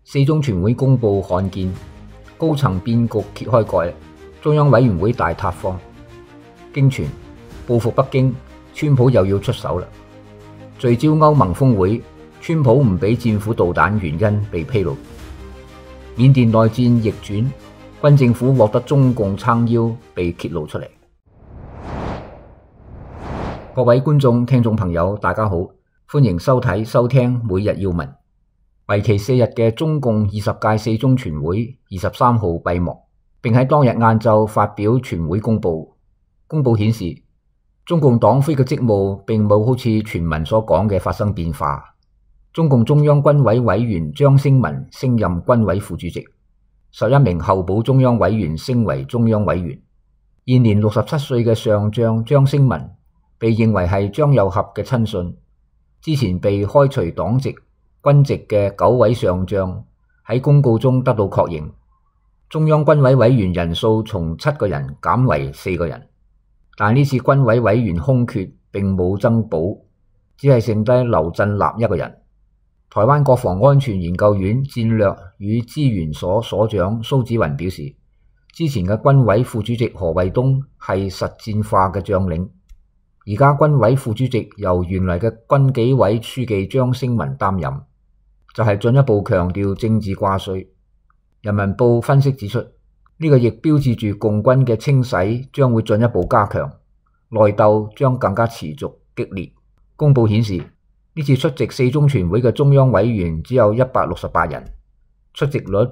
四中全會公佈罕見，高層變局揭開蓋，中央委員會大塌方。經傳報復北京，川普又要出手啦。聚焦歐盟峰會，川普唔俾戰斧導彈原因被披露。緬甸內戰逆轉，軍政府獲得中共撐腰被揭露出嚟。各位觀眾、聽眾朋友，大家好，歡迎收睇、收聽每日要聞。為期4日嘅中共20屆四中全會23號閉幕，並喺當日晏晝發表全會公報。公報顯示，中共黨魁嘅職務並冇好似傳聞所講嘅發生變化。中共中央軍委委員張升民升任軍委副主席，11名候補中央委員升為中央委員。現年67歲嘅上將張升民被認為係張又俠嘅親信，之前被開除黨籍、軍籍嘅9位上將喺公告中得到確認，中央軍委委員人數從7個人減為4個人，但呢次軍委委員空缺並冇增補，只係剩低劉振立一個人。台灣國防安全研究院戰略與資源所所長蘇紫雲表示，之前嘅軍委副主席何衛東係實戰化嘅將領，而家軍委副主席由原來嘅軍紀委書記張升民擔任，就係進一步強調政治掛帥。人民報分析指出，呢個亦標誌住共軍嘅清洗將會進一步加強，內鬥將更加持續激烈。公報顯示，呢次出席四中全會嘅中央委員只有168人，出席率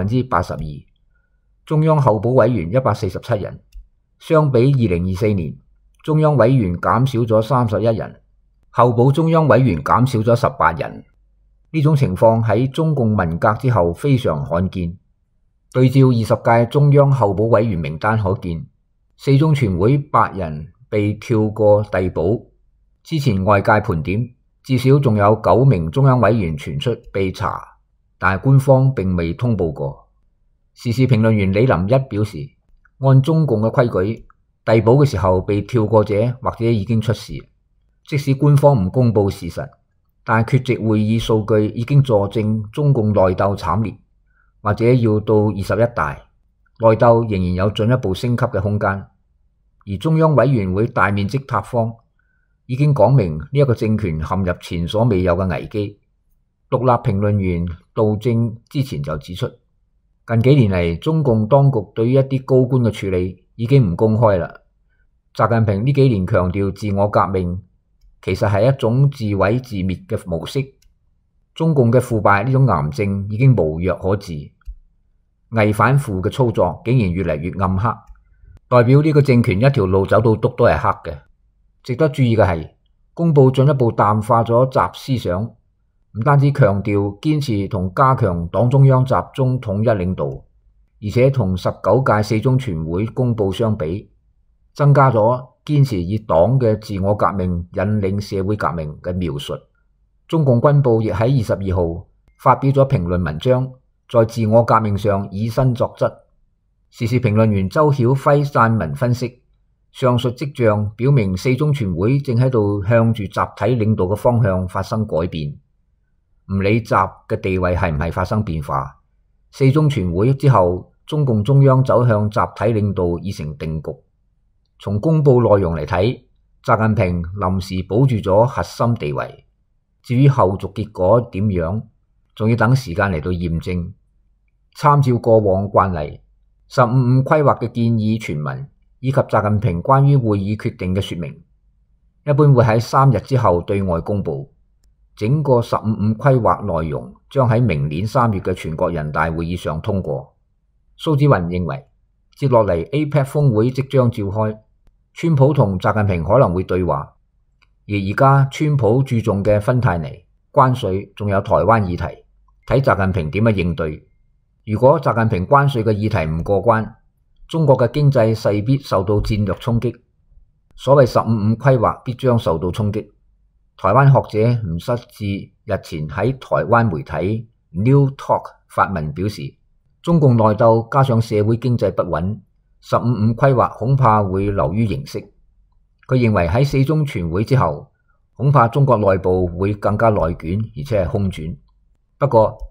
82%，中央候補委員147人，相比2024年，中央委員減少咗31人，候補中央委員減少咗18人。呢種情況喺中共文革之後非常罕見。對照20屆中央候補委員名單可見，四中全會8人被跳過遞補。之前外界盤點，至少仲有9名中央委員傳出被查，但係官方並未通報過。時事評論員李林一表示，按中共嘅規矩，遞補嘅時候被跳過者或者已經出事，即使官方唔公布事實，但缺席會議數據已經佐證中共內鬥慘烈，或者要到21大，內鬥仍然有進一步升級嘅空間。而中央委員會大面積塌方，已經講明呢一個政權陷入前所未有嘅危機。獨立評論員杜正之前就指出，近幾年嚟中共當局對於一啲高官嘅處理已經唔公開啦。習近平呢幾年強調自我革命，其實係一種自毀自滅嘅模式。中共嘅腐敗呢種癌症已經無藥可治，偽反腐嘅操作竟然越嚟越暗黑，代表呢個政權一條路走到篤都係黑嘅。值得注意嘅係，公報進一步淡化咗習思想，唔單止強調堅持同加強黨中央集中統一領導，而且同19屆四中全會公報相比，增加咗堅持以黨嘅自我革命引領社會革命嘅描述。中共軍報亦喺22號發表咗評論文章，在自我革命上以身作則。時事評論員周曉輝撰文分析，上述跡象表明四中全會正喺度向住集體領導嘅方向發生改變。唔理習嘅地位係唔係發生變化，四中全會之後，中共中央走向集體領導已成定局。從公報內容嚟睇，習近平臨時保住咗核心地位。至於後續結果點樣，仲要等時間嚟到驗證。參照過往慣例，15·5規劃嘅建議全文以及習近平關於會議決定嘅說明，一般會喺3日之後對外公佈。整個15·5規劃內容將喺明年3月嘅全國人大會議上通過。蘇紫雲認為，接落嚟 APEC 峰會即將召開，川普同習近平可能會對話。而家川普注重嘅芬太尼、關稅仲有台灣議題，睇習近平點樣應對。如果習近平關稅嘅議題唔過關，中國嘅經濟勢必受到戰略衝擊，所謂15·5規劃必將受到衝擊。台灣學者吳失志日前喺台灣媒體 New Talk 發文表示，中共內鬥加上社會經濟不穩，15·5規劃恐怕會流於形式。佢認為喺四中全會之後，恐怕中國內部會更加內捲，而且係空轉。不過，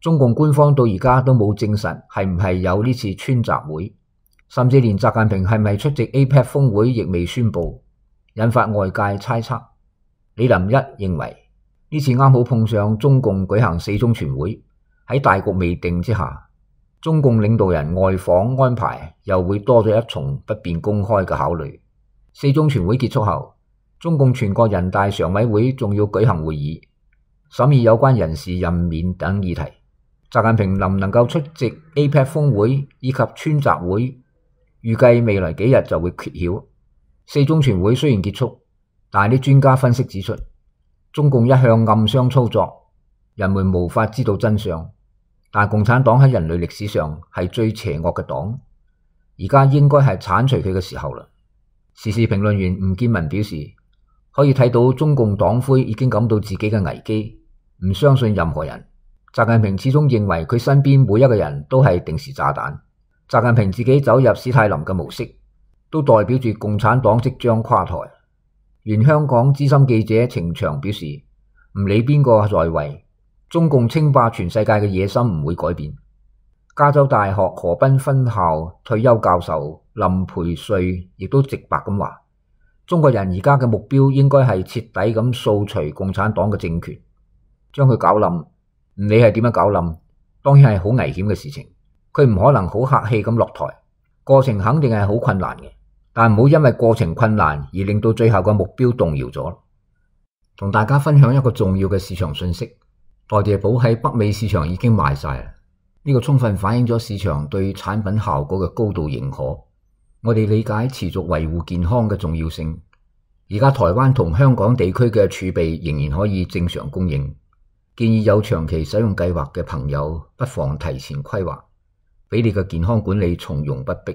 中共官方到而家都冇證實係唔係有呢次川習會，甚至連習近平係咪出席 APEC 峰會亦未宣布，引發外界猜測。李林一認為呢次啱好碰上中共舉行四中全會，喺大局未定之下，中共領導人外訪安排又會多咗一重不便公開嘅考慮。四中全會結束後，中共全國人大常委會仲要舉行會議，審議有關人事任免等議題。習近平能唔能夠出席 APEC 峰會以及川習會，預計未來幾日就會揭曉。四中全會雖然結束，但係啲專家分析指出，中共一向暗箱操作，人們無法知道真相。但共產黨喺人類歷史上係最邪惡嘅黨，而家應該係剷除佢嘅時候啦。時事評論員吳建文表示，可以睇到中共黨魁已經感到自己嘅危機，唔相信任何人。習近平始終認為佢身邊每一個人都係定時炸彈。習近平自己走入史太林嘅模式，都代表住共產黨即將垮台。原香港資深記者程翔表示，唔理邊個在位，中共稱霸全世界嘅野心唔會改變。加州大學河濱分校退休教授林培瑞亦都直白咁話，中國人而家嘅目標應該係徹底咁掃除共產黨嘅政權，將佢搞冧。唔理係點樣搞冧，當然係好危險嘅事情。佢唔可能好客氣咁落台，過程肯定係好困難嘅。但唔好因為過程困難而令到最後嘅目標動搖咗。同大家分享一個重要嘅市場信息，代謝寶喺北美市場已經賣晒，呢個充分反映咗市場對產品效果嘅高度認可。我哋理解持續維護健康嘅重要性。而家台灣同香港地區嘅儲備仍然可以正常供應。建議有長期使用計劃嘅朋友不妨提前規劃，俾你嘅健康管理從容不迫。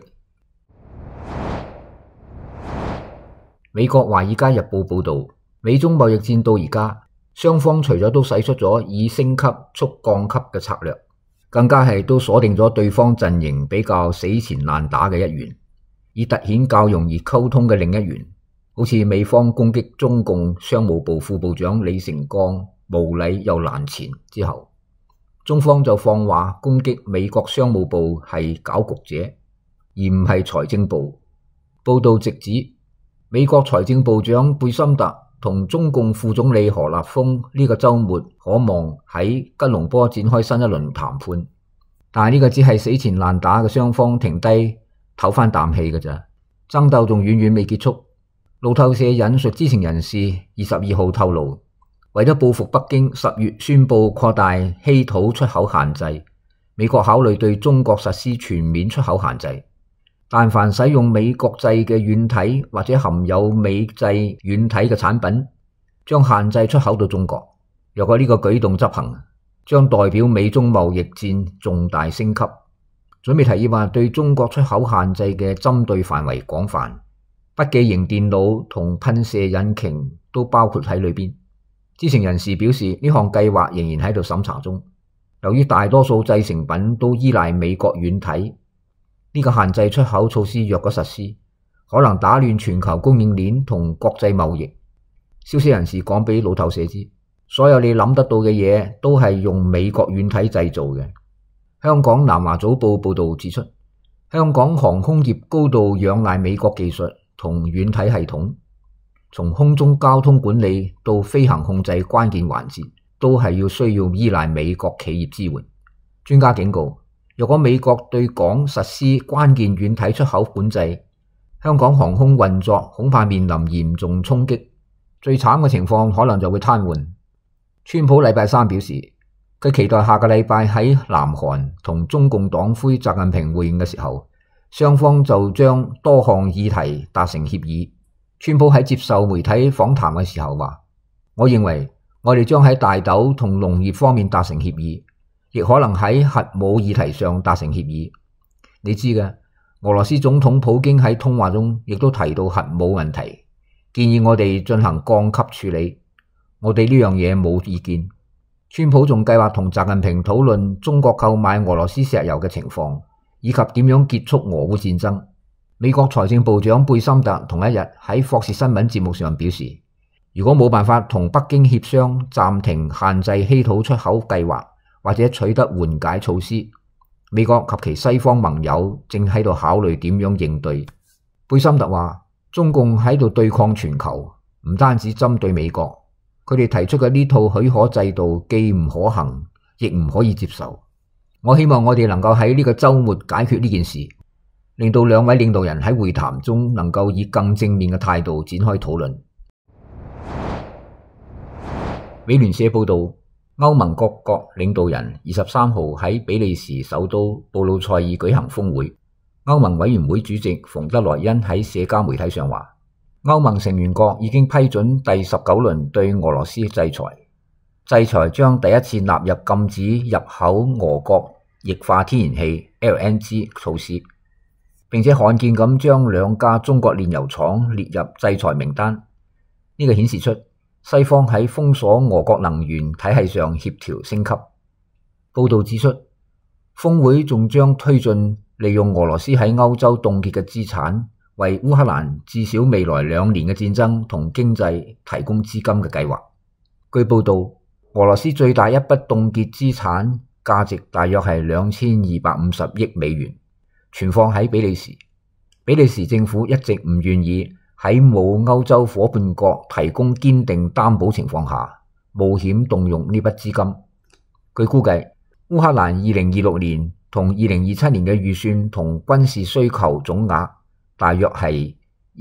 美國華爾街日報報道，美中貿易戰到而家，雙方除咗都使出咗以升級促降級嘅策略，更加係都鎖定咗對方陣營比較死纏爛打嘅一員，以凸顯較容易溝通嘅另一員。好似美方攻擊中共商務部副部長李成鋼無禮又難纏之後，中方就放話攻擊美國商務部係搞局者，而唔係財政部。報道直指美國財政部長貝森特同中共副總理何立峰呢個週末可望喺吉隆坡展開新一輪談判，但係呢個只係死纏爛打嘅雙方停低唞翻啖氣嘅咋，爭鬥仲遠遠未結束。路透社引述知情人士22號透露，為咗報復北京10月宣布擴大稀土出口限制，美國考慮對中國實施全面出口限制。但凡使用美國製嘅軟體或者含有美製軟體嘅產品，將限制出口到中國。若果呢個舉動執行，將代表美中貿易戰重大升級。準備提議話對中國出口限制嘅針對範圍廣泛，筆記型電腦同噴射引擎都包括喺裏邊。知情人士表示，呢項計劃仍然喺度審查中。由於大多數製成品都依賴美國軟體，呢個限制出口措施若果實施，可能打亂全球供應鏈同國際貿易。消息人士講俾路透社知，所有你諗得到嘅嘢都係用美國軟體製造嘅。香港南華早報報道指出，香港航空業高度仰賴美國技術同軟體系統，從空中交通管理到飛行控制關鍵環節，都係需要依賴美國企業支援。專家警告，若果美國對港實施關鍵軟體出口管制，香港航空運作恐怕面臨嚴重衝擊，最慘嘅情況可能就會癱瘓。川普禮拜三表示，佢期待下個禮拜喺南韓同中共黨魁習近平會晤嘅時候，雙方就將多項議題達成協議。川普喺接受媒體訪談嘅時候話，我認為我哋將喺大豆同農業方面達成協議，亦可能喺核武議題上達成協議。你知嘅，俄羅斯總統普京喺通話中亦都提到核武問題，建議我哋進行降級處理。我哋呢樣嘢冇意見。川普仲計劃同習近平討論中國購買俄羅斯石油嘅情況，以及點樣結束俄烏戰爭。美國財政部長貝森特同一日喺霍士新聞節目上表示，如果冇辦法同北京協商暫停限制稀土出口計劃， 或者取得緩解措施。美國及其西方盟友正喺度考慮點樣應對。貝森特話：中共喺度對抗全球，唔單止針對美國，佢哋提出嘅呢套許可制度既唔可行，亦唔可以接受。我希望我哋能夠喺呢個週末解決呢件事，令到兩位領導人喺會談中能夠以更正面嘅態度展開討論。美聯社報導，歐盟各國領導人23號喺比利時首都布魯塞爾舉行峰會。歐盟委員會主席馮德萊恩喺社交媒體上話，歐盟成員國已經批准第19輪對俄羅斯制裁，制裁將第一次納入禁止入口俄國液化天然氣 LNG 措施，並且罕見咁將2家中國煉油廠列入制裁名單。呢個顯示出西方喺封鎖俄國能源體系上協調升級。報道指出，峰會仲將推進利用俄羅斯喺歐洲凍結嘅資產，為烏克蘭至少未來2年嘅戰爭同經濟提供資金嘅計劃。據報道，俄羅斯最大一筆凍結資產價值大約係2250億美元，存放喺比利時。比利時政府一直唔願意喺冇歐洲夥伴國提供堅定擔保情況下，冒險動用呢筆資金。據估計，烏克蘭2026年同2027年嘅預算同軍事需求總額大約係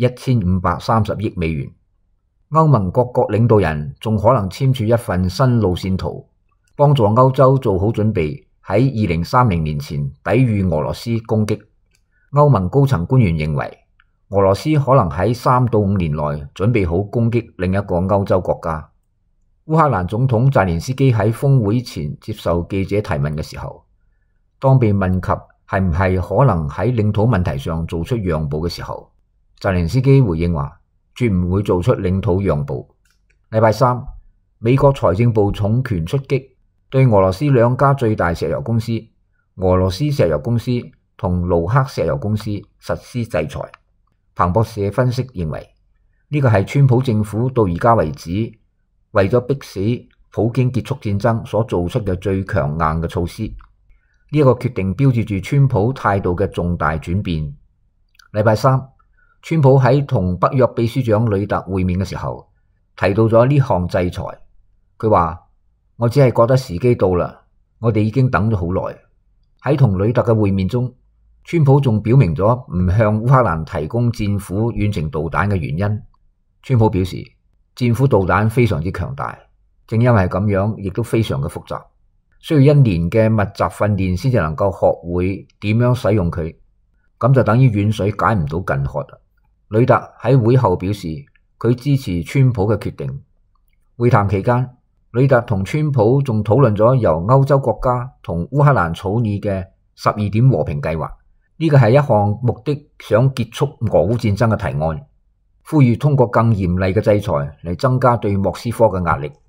1530億美元。歐盟各國領導人仲可能簽署一份新路線圖，幫助歐洲做好準備，喺2030年前抵禦俄羅斯攻擊。歐盟高層官員認為，俄羅斯可能喺3到5年內準備好攻擊另一個歐洲國家。烏克蘭總統澤連斯基喺峰會前接受記者提問嘅時候，當被問及係唔係可能喺領土問題上做出讓步嘅時候，澤連斯基回應話，絕唔會做出領土讓步。禮拜三，美國財政部重拳出擊，對俄羅斯2家最大石油公司俄羅斯石油公司同盧克石油公司實施制裁。彭博社分析認為，呢個係川普政府到而家為止為咗迫使普京結束戰爭所做出嘅最強硬嘅措施。呢個決定標誌住川普態度嘅重大轉變。禮拜三，川普喺同北約秘書長呂特會面嘅時候，提到咗呢項制裁。佢話：我只係覺得時機到啦，我哋已經等咗好耐。喺同呂特嘅會面中，川普仲表明咗唔向烏克蘭提供戰斧遠程導彈嘅原因。川普表示，戰斧導彈非常之強大，正因為咁樣，亦都非常嘅複雜，需要1年嘅密集訓練先至能夠學會點樣使用佢。咁就等於遠水解唔到近渴。呂特喺會後表示，佢支持川普嘅決定。會談期間，呂特同川普仲討論咗由歐洲國家同烏克蘭草擬嘅12點和平計劃。呢個係一項目的想結束俄烏戰爭嘅提案，呼籲通過更嚴厲嘅制裁嚟增加對莫斯科嘅壓力。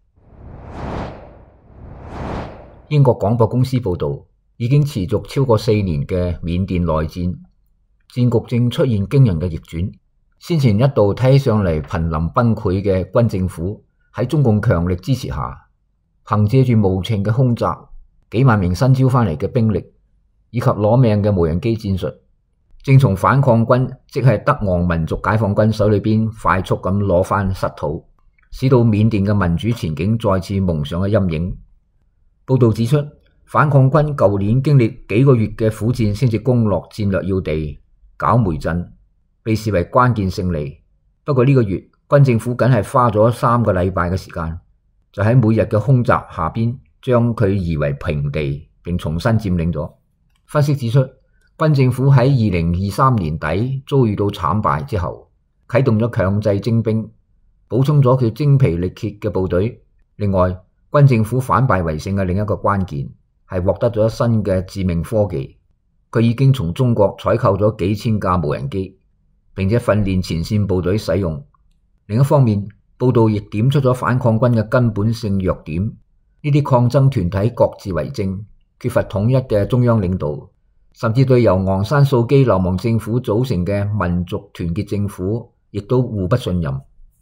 英國廣播公司報道，已經持續超過4年嘅緬甸內戰，戰局正出現驚人嘅逆轉。先前一度睇起上嚟瀕臨崩潰嘅軍政府，喺中共強力支持下，憑借住無情嘅空襲、幾萬名新招翻嚟嘅兵力，以及攞命嘅無人機戰術，正從反抗軍即係德昂民族解放軍手裏邊快速咁攞翻失土，使到緬甸嘅民主前景再次蒙上嘅陰影。報道指出，反抗軍舊年經歷幾個月嘅苦戰先至攻落戰略要地搞梅鎮，被視為關鍵勝利。不過呢個月軍政府僅係花咗3個禮拜嘅時間，就喺每日嘅空襲下邊將佢夷為平地，並重新佔領咗。分析指出，軍政府喺2023年底遭遇到慘敗之後，啟動咗強制徵兵，補充咗佢精疲力竭嘅部隊。另外，軍政府反敗為勝嘅另一個關鍵係獲得咗新嘅致命科技，佢已經從中國採購咗幾千架無人機，並且訓練前線部隊使用。另一方面，報道亦點出咗反抗軍嘅根本性弱點，呢啲抗爭團體各自為政，缺乏統一嘅中央領導，甚至對由昂山素姬流亡政府組成嘅民族團結政府亦都互不信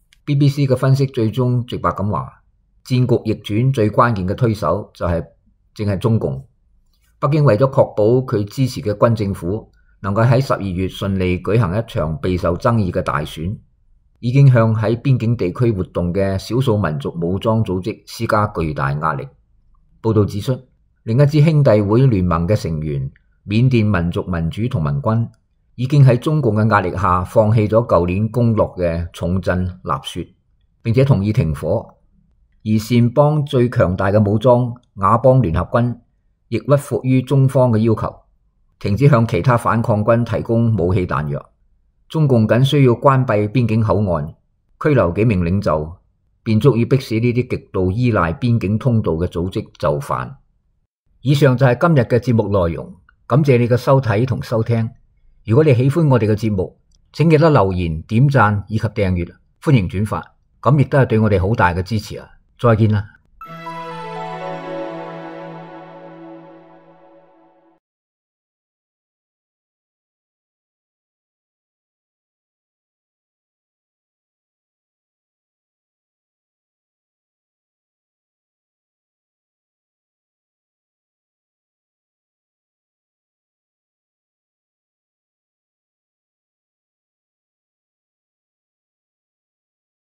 任。BBC 嘅分析最終直白咁話，戰局逆轉最關鍵嘅推手就係正係中共。北京為咗確保佢支持嘅軍政府能夠喺12月順利舉行一場備受爭議嘅大選，已經向喺邊境地區活動嘅少數民族武裝組織施加巨大壓力。報道指出，另一支兄弟會聯盟嘅成員緬甸民族民主同盟軍已經喺中共嘅壓力下放棄咗舊年攻落嘅重鎮納雪，並且同意停火。而善邦最強大嘅武裝佤邦聯合軍亦屈服於中方嘅要求，停止向其他反抗軍提供武器彈藥。中共僅需要關閉邊境口岸，拘留幾名領袖，便足以迫使呢啲極度依賴邊境通道嘅組織就範。以上就係今日嘅節目內容，感謝你嘅收睇同收聽。如果你喜歡我哋嘅節目，請記得留言、點讚以及訂閱，歡迎轉發，咁亦都係對我哋好大嘅支持啊！再見啦！